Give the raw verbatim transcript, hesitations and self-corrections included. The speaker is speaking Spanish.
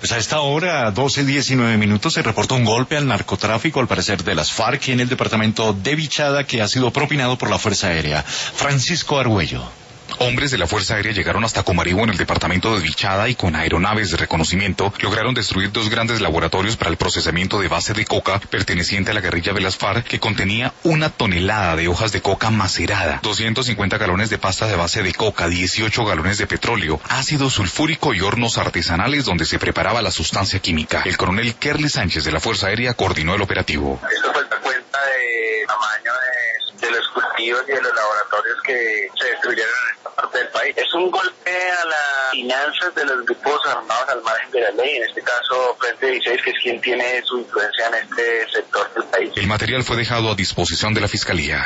Pues a esta hora, doce diecinueve minutos, se reporta un golpe al narcotráfico, al parecer de las FARC, en el departamento de Vichada, que ha sido propinado por la Fuerza Aérea. Francisco Argüello. Hombres de la Fuerza Aérea llegaron hasta Comaribo, en el departamento de Vichada, y con aeronaves de reconocimiento lograron destruir dos grandes laboratorios para el procesamiento de base de coca perteneciente a la guerrilla de las FARC, que contenía una tonelada de hojas de coca macerada, doscientos cincuenta galones de pasta de base de coca, dieciocho galones de petróleo, ácido sulfúrico y hornos artesanales donde se preparaba la sustancia química. El coronel Kerly Sánchez de la Fuerza Aérea coordinó el operativo. Esto fue la cuenta de tamaño de, de los cultivos y de los laboratorios que se destruyeron en esta parte del país. Es un golpe a las finanzas de los grupos armados al margen de la ley, en este caso Frente dieciséis, que es quien tiene su influencia en este sector del país. El material fue dejado a disposición de la Fiscalía.